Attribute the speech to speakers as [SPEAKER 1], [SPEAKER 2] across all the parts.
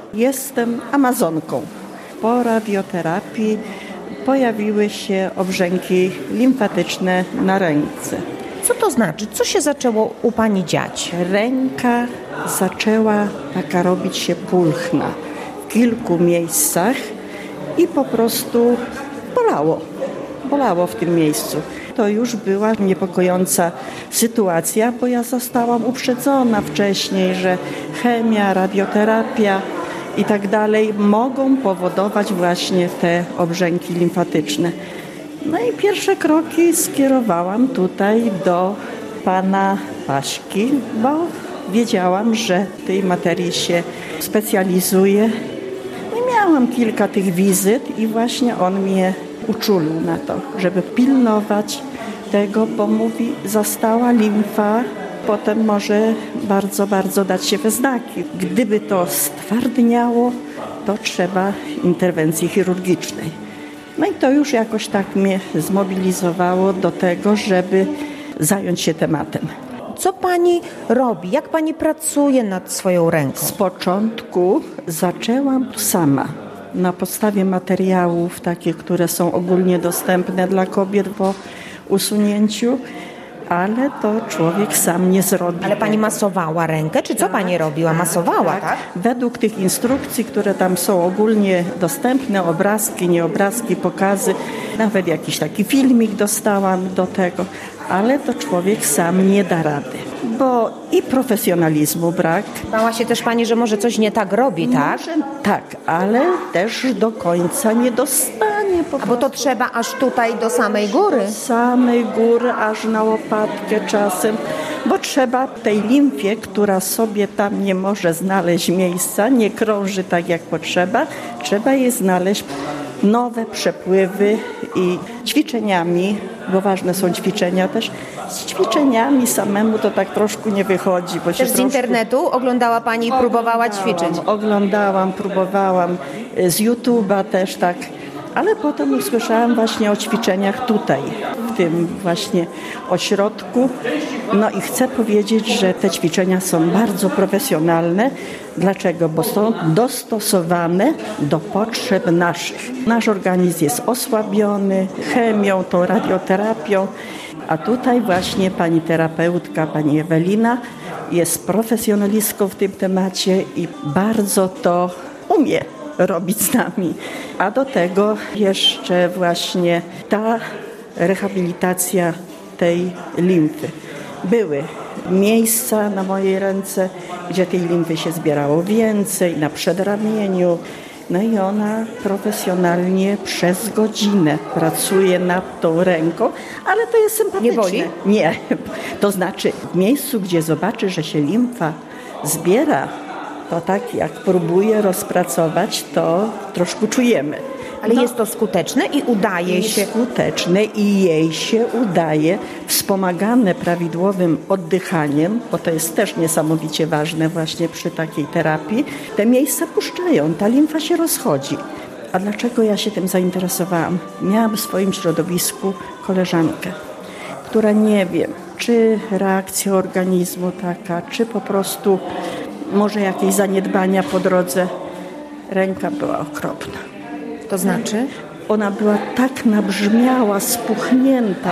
[SPEAKER 1] Jestem Amazonką. Po radioterapii pojawiły się obrzęki limfatyczne na ręce.
[SPEAKER 2] Co to znaczy? Co się zaczęło u pani dziać?
[SPEAKER 1] Ręka zaczęła taka robić się pulchna w kilku miejscach i po prostu bolało w tym miejscu. To już była niepokojąca sytuacja, bo ja zostałam uprzedzona wcześniej, że chemia, radioterapia i tak dalej mogą powodować właśnie te obrzęki limfatyczne. No i pierwsze kroki skierowałam tutaj do pana Paśki, bo wiedziałam, że w tej materii się specjalizuje. I miałam kilka tych wizyt i właśnie on mnie uczulił na to, żeby pilnować tego, bo mówi, została limfa, potem może bardzo, bardzo dać się we znaki. Gdyby to stwardniało, to trzeba interwencji chirurgicznej. No i to już jakoś tak mnie zmobilizowało do tego, żeby zająć się tematem.
[SPEAKER 2] Co pani robi? Jak pani pracuje nad swoją ręką?
[SPEAKER 1] Z początku zaczęłam sama. Na podstawie materiałów takich, które są ogólnie dostępne dla kobiet po usunięciu, ale to człowiek sam nie zrobi.
[SPEAKER 2] Ale pani masowała rękę, czy co pani robiła? Masowała, tak?
[SPEAKER 1] Według tych instrukcji, które tam są ogólnie dostępne, obrazki, nieobrazki, pokazy, nawet jakiś taki filmik dostałam do tego, ale to człowiek sam nie da rady, bo i profesjonalizmu brak.
[SPEAKER 2] Bała się też pani, że może coś nie tak robi, tak?
[SPEAKER 1] Może, tak, ale też do końca nie dostanie.
[SPEAKER 2] Bo to trzeba aż tutaj do samej góry?
[SPEAKER 1] Do samej góry, aż na łopatkę czasem, bo trzeba tej limfie, która sobie tam nie może znaleźć miejsca, nie krąży tak jak potrzeba, trzeba jej znaleźć nowe przepływy i ćwiczeniami, bo ważne są ćwiczenia też, z ćwiczeniami samemu to tak troszkę nie wychodzi. Bo
[SPEAKER 2] też z internetu oglądała pani i próbowała ćwiczyć?
[SPEAKER 1] Oglądałam, próbowałam, z YouTube'a też tak, ale potem usłyszałam właśnie o ćwiczeniach tutaj, w tym właśnie ośrodku. No i chcę powiedzieć, że te ćwiczenia są bardzo profesjonalne. Dlaczego? Bo są dostosowane do potrzeb naszych. Nasz organizm jest osłabiony chemią, tą radioterapią, a tutaj właśnie pani terapeutka, pani Ewelina jest profesjonalistką w tym temacie i bardzo to umie robić z nami. A do tego jeszcze właśnie ta rehabilitacja tej limfy. Były miejsca na mojej ręce, gdzie tej limfy się zbierało więcej, na przedramieniu. No i ona profesjonalnie przez godzinę pracuje nad tą ręką, ale to jest sympatyczne.
[SPEAKER 2] Nie boli?
[SPEAKER 1] Nie. To znaczy w miejscu, gdzie zobaczy, że się limfa zbiera, to tak jak próbuje rozpracować, to troszkę czujemy.
[SPEAKER 2] Ale jest to skuteczne i udaje się?
[SPEAKER 1] Skuteczne i jej się udaje, wspomagane prawidłowym oddychaniem, bo to jest też niesamowicie ważne właśnie przy takiej terapii. Te miejsca puszczają, ta limfa się rozchodzi. A dlaczego ja się tym zainteresowałam? Miałam w swoim środowisku koleżankę, która nie wiem, czy reakcja organizmu taka, czy po prostu może jakieś zaniedbania po drodze. Ręka była okropna.
[SPEAKER 2] To znaczy?
[SPEAKER 1] Ona była tak nabrzmiała, spuchnięta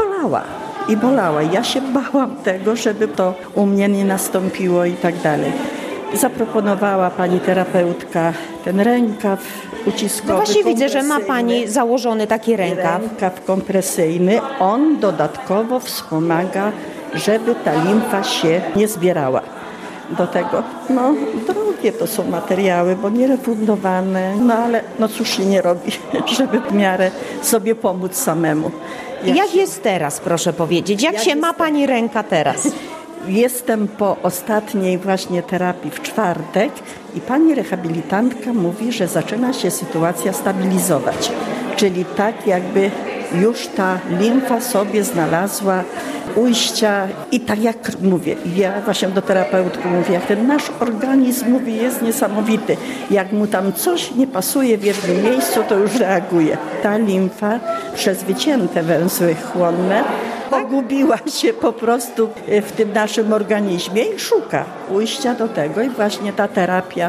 [SPEAKER 1] i bolała. Ja się bałam tego, żeby to u mnie nie nastąpiło i tak dalej. Zaproponowała pani terapeutka ten rękaw uciskowy.
[SPEAKER 2] No właśnie widzę, że ma pani założony taki rękaw.
[SPEAKER 1] Rękaw kompresyjny. On dodatkowo wspomaga, żeby ta limfa się nie zbierała. Do tego, drogie to są materiały, bo nierefundowane, ale cóż się nie robi, żeby w miarę sobie pomóc samemu.
[SPEAKER 2] Jak jest teraz, proszę powiedzieć? Jak się ma pani ręka teraz?
[SPEAKER 1] Jestem po ostatniej właśnie terapii w czwartek i pani rehabilitantka mówi, że zaczyna się sytuacja stabilizować. Czyli tak jakby już ta limfa sobie znalazła ujścia i tak jak mówię, ja właśnie do terapeutki mówię, jak ten nasz organizm mówi, jest niesamowity. Jak mu tam coś nie pasuje w jednym miejscu, to już reaguje. Ta limfa przez wycięte węzły chłonne pogubiła się po prostu w tym naszym organizmie i szuka ujścia do tego i właśnie ta terapia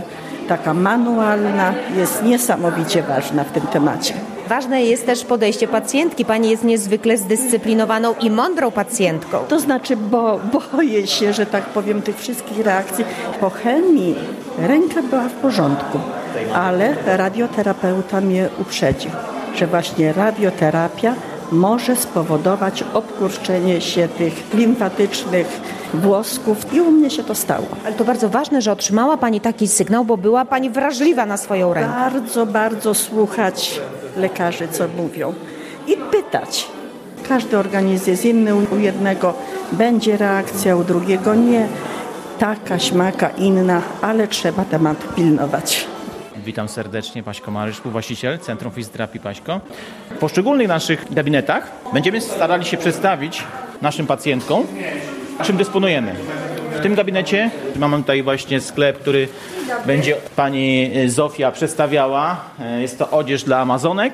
[SPEAKER 1] taka manualna, jest niesamowicie ważna w tym temacie.
[SPEAKER 2] Ważne jest też podejście pacjentki. Pani jest niezwykle zdyscyplinowaną i mądrą pacjentką.
[SPEAKER 1] To znaczy, boję się, że tak powiem, tych wszystkich reakcji. Po chemii ręka była w porządku, ale radioterapeuta mnie uprzedził, że właśnie radioterapia może spowodować obkurczenie się tych limfatycznych włosków i u mnie się to stało.
[SPEAKER 2] Ale to bardzo ważne, że otrzymała Pani taki sygnał, bo była Pani wrażliwa na swoją rękę.
[SPEAKER 1] Bardzo, bardzo słuchać lekarzy, co mówią i pytać. Każdy organizm jest inny, u jednego będzie reakcja, u drugiego nie. Taka, śmaka, inna, ale trzeba tematu pilnować.
[SPEAKER 3] Witam serdecznie, Paśko Marysz, współwłaściciel Centrum Fizjoterapii Paśko. W poszczególnych naszych gabinetach będziemy starali się przedstawić naszym pacjentkom, czym dysponujemy. W tym gabinecie mamy tutaj właśnie sklep, który będzie pani Zofia przedstawiała. Jest to odzież dla Amazonek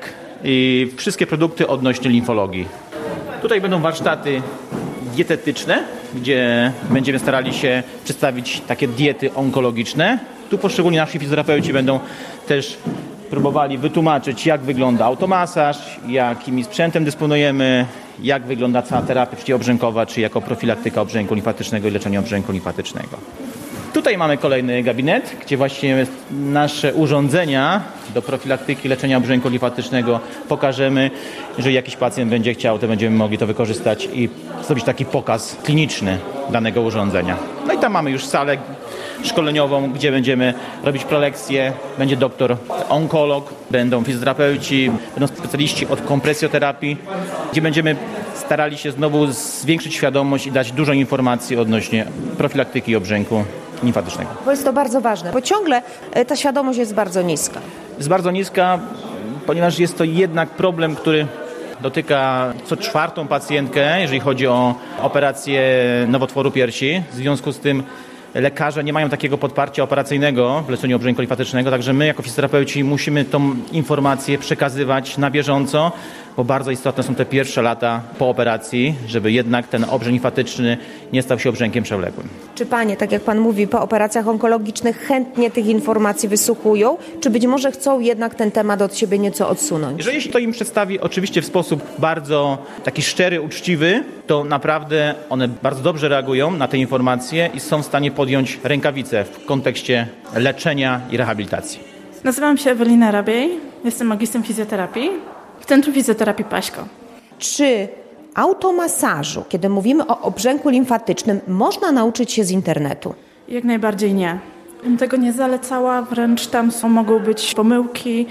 [SPEAKER 3] i wszystkie produkty odnośnie limfologii. Tutaj będą warsztaty dietetyczne, gdzie będziemy starali się przedstawić takie diety onkologiczne. Tu poszczególni nasi fizjoterapeuci będą też próbowali wytłumaczyć, jak wygląda automasaż, jakim sprzętem dysponujemy, jak wygląda cała terapia przeciwobrzękowa, czy jako profilaktyka obrzęku limfatycznego i leczenie obrzęku limfatycznego. Tutaj mamy kolejny gabinet, gdzie właśnie nasze urządzenia do profilaktyki leczenia obrzęku limfatycznego pokażemy. Jeżeli jakiś pacjent będzie chciał, to będziemy mogli to wykorzystać i zrobić taki pokaz kliniczny danego urządzenia. No i tam mamy już salę szkoleniową, gdzie będziemy robić prelekcje, będzie doktor onkolog, będą fizjoterapeuci, będą specjaliści od kompresjoterapii, gdzie będziemy starali się znowu zwiększyć świadomość i dać dużo informacji odnośnie profilaktyki obrzęku limfatycznego.
[SPEAKER 2] Bo jest to bardzo ważne, bo ciągle ta świadomość jest bardzo niska.
[SPEAKER 3] Jest bardzo niska, ponieważ jest to jednak problem, który dotyka co czwartą pacjentkę, jeżeli chodzi o operację nowotworu piersi. W związku z tym lekarze nie mają takiego podparcia operacyjnego w leczeniu obrzęku limfatycznego, także my jako fizjoterapeuci musimy tą informację przekazywać na bieżąco, bo bardzo istotne są te pierwsze lata po operacji, żeby jednak ten obrzęk limfatyczny nie stał się obrzękiem przewlekłym.
[SPEAKER 2] Czy Panie, tak jak Pan mówi, po operacjach onkologicznych chętnie tych informacji wysłuchują, czy być może chcą jednak ten temat od siebie nieco odsunąć?
[SPEAKER 3] Jeżeli to im przedstawi oczywiście w sposób bardzo taki szczery, uczciwy, to naprawdę one bardzo dobrze reagują na te informacje i są w stanie podjąć rękawice w kontekście leczenia i rehabilitacji.
[SPEAKER 4] Nazywam się Ewelina Rabiej, jestem magistrem fizjoterapii w Centrum Fizjoterapii Paśko.
[SPEAKER 2] Czy automasażu, kiedy mówimy o obrzęku limfatycznym, można nauczyć się z internetu?
[SPEAKER 4] Jak najbardziej nie. Bym tego nie zalecała, wręcz tam mogą być pomyłki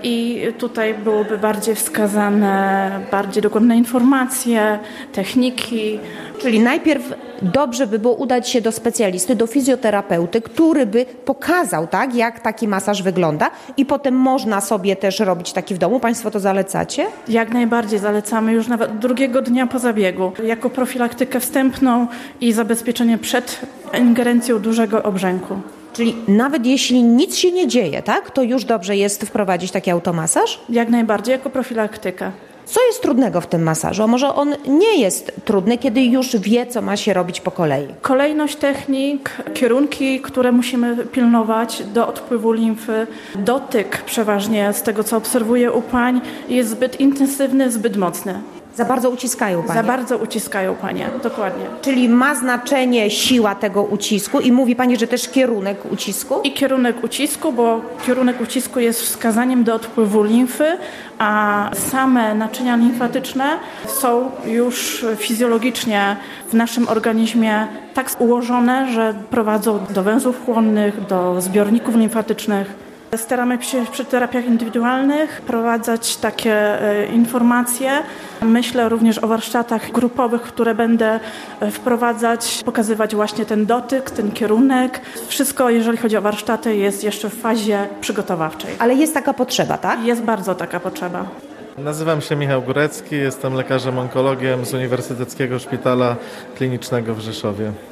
[SPEAKER 4] i tutaj byłoby bardziej wskazane bardziej dokładne informacje, techniki.
[SPEAKER 2] Czyli najpierw dobrze by było udać się do specjalisty, do fizjoterapeuty, który by pokazał, tak, jak taki masaż wygląda i potem można sobie też robić taki w domu. Państwo to zalecacie?
[SPEAKER 4] Jak najbardziej zalecamy już nawet drugiego dnia po zabiegu, jako profilaktykę wstępną i zabezpieczenie przed ingerencją dużego obrzęku.
[SPEAKER 2] Czyli nawet jeśli nic się nie dzieje, tak, to już dobrze jest wprowadzić taki automasaż?
[SPEAKER 4] Jak najbardziej, jako profilaktykę.
[SPEAKER 2] Co jest trudnego w tym masażu? A może on nie jest trudny, kiedy już wie, co ma się robić po kolei?
[SPEAKER 4] Kolejność technik, kierunki, które musimy pilnować do odpływu limfy. Dotyk przeważnie z tego, co obserwuję u pań, jest zbyt intensywny, zbyt mocny.
[SPEAKER 2] Za bardzo uciskają Panie?
[SPEAKER 4] Za bardzo uciskają Panie, dokładnie.
[SPEAKER 2] Czyli ma znaczenie siła tego ucisku i mówi Pani, że też kierunek ucisku?
[SPEAKER 4] I kierunek ucisku, bo kierunek ucisku jest wskazaniem do odpływu limfy, a same naczynia limfatyczne są już fizjologicznie w naszym organizmie tak ułożone, że prowadzą do węzłów chłonnych, do zbiorników limfatycznych. Staramy się przy terapiach indywidualnych wprowadzać takie informacje. Myślę również o warsztatach grupowych, które będę wprowadzać, pokazywać właśnie ten dotyk, ten kierunek. Wszystko, jeżeli chodzi o warsztaty, jest jeszcze w fazie przygotowawczej.
[SPEAKER 2] Ale jest taka potrzeba, tak?
[SPEAKER 4] Jest bardzo taka potrzeba.
[SPEAKER 5] Nazywam się Michał Górecki, jestem lekarzem onkologiem z Uniwersyteckiego Szpitala Klinicznego w Rzeszowie.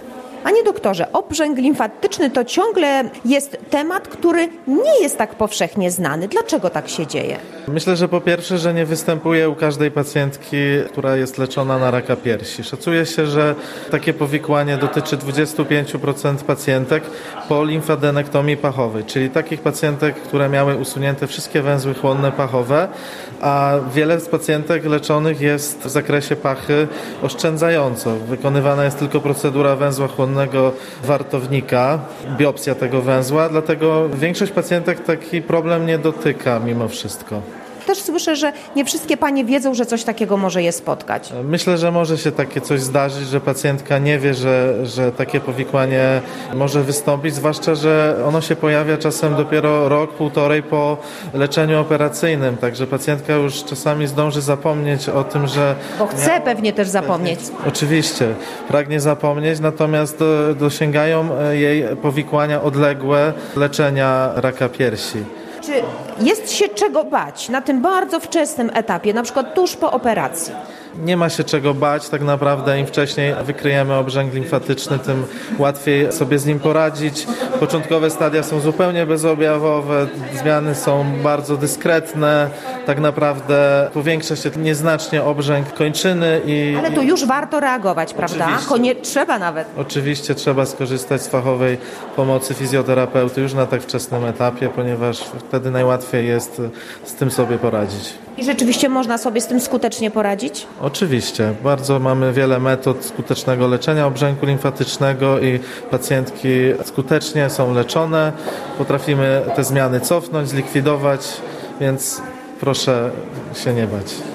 [SPEAKER 2] Panie doktorze, obrzęk limfatyczny to ciągle jest temat, który nie jest tak powszechnie znany. Dlaczego tak się dzieje?
[SPEAKER 5] Myślę, że po pierwsze, że nie występuje u każdej pacjentki, która jest leczona na raka piersi. Szacuje się, że takie powikłanie dotyczy 25% pacjentek po limfadenektomii pachowej, czyli takich pacjentek, które miały usunięte wszystkie węzły chłonne pachowe, a wiele z pacjentek leczonych jest w zakresie pachy oszczędzająco. Wykonywana jest tylko procedura węzła chłonnego wartownika, biopsja tego węzła, dlatego większość pacjentek taki problem nie dotyka mimo wszystko.
[SPEAKER 2] Też słyszę, że nie wszystkie panie wiedzą, że coś takiego może je spotkać.
[SPEAKER 5] Myślę, że może się takie coś zdarzyć, że pacjentka nie wie, że takie powikłanie może wystąpić, zwłaszcza, że ono się pojawia czasem dopiero rok, półtorej po leczeniu operacyjnym, także pacjentka już czasami zdąży zapomnieć o tym, że...
[SPEAKER 2] Bo chce pewnie też zapomnieć.
[SPEAKER 5] Oczywiście, pragnie zapomnieć, natomiast dosięgają jej powikłania odległe leczenia raka piersi.
[SPEAKER 2] Czy jest się czego bać na tym bardzo wczesnym etapie, na przykład tuż po operacji?
[SPEAKER 5] Nie ma się czego bać, tak naprawdę im wcześniej wykryjemy obrzęk limfatyczny, tym łatwiej sobie z nim poradzić. Początkowe stadia są zupełnie bezobjawowe, zmiany są bardzo dyskretne, tak naprawdę powiększa się nieznacznie obrzęk kończyny i...
[SPEAKER 2] Ale tu już warto reagować, prawda? Trzeba nawet.
[SPEAKER 5] Oczywiście trzeba skorzystać z fachowej pomocy fizjoterapeuty już na tak wczesnym etapie, ponieważ wtedy najłatwiej jest z tym sobie poradzić.
[SPEAKER 2] I rzeczywiście można sobie z tym skutecznie poradzić?
[SPEAKER 5] Oczywiście. Bardzo mamy wiele metod skutecznego leczenia obrzęku limfatycznego i pacjentki skutecznie są leczone. Potrafimy te zmiany cofnąć, zlikwidować, więc proszę się nie bać.